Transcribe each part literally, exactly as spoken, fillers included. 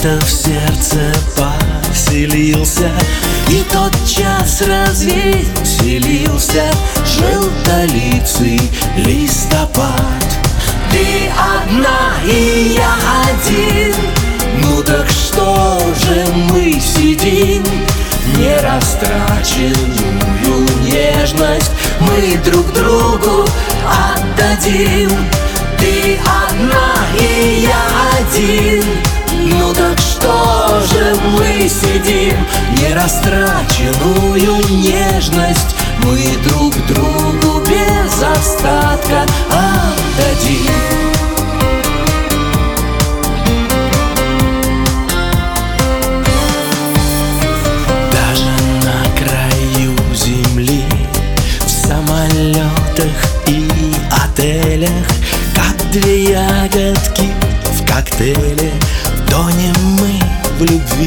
где-то в сердце поселился, и тотчас развеселился желтолицый листопад. Ты одна и я один, ну так что же мы сидим? Нерастраченную нежность мы друг другу отдадим. Ты одна и я один, ну так что же мы сидим? Нерастраченную нежность мы друг другу без остатка отдадим. И отелях, как две ягодки в коктейле, тонем мы в любви.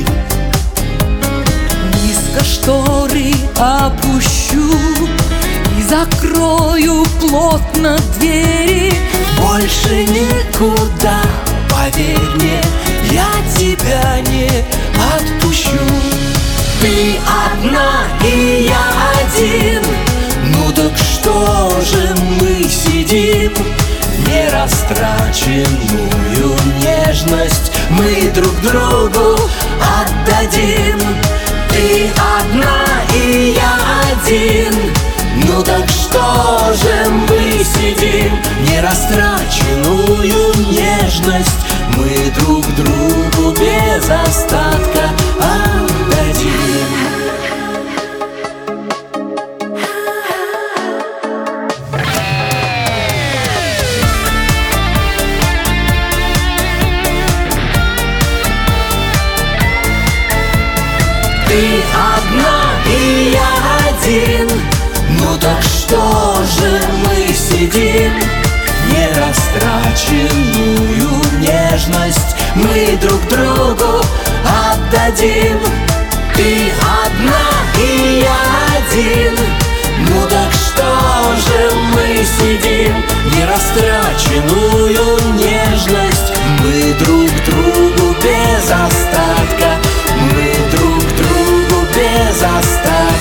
Низко шторы опущу и закрою плотно двери. Больше никуда, поверь мне, я тебя не отпущу. Ты одна и я один, ну так что же мы сидим? Нерастраченную нежность мы друг другу отдадим. Ты одна и я один, ну так что же мы сидим? Нерастраченную нежность мы друг другу без остатка отдадим. Ты одна и я один, ну так что же мы сидим? Нерастраченную нежность мы друг другу отдадим. Ты одна и я один, ну так что же мы сидим? Нерастраченную нежность мы друг другу без остатка, мы друг другу без остатка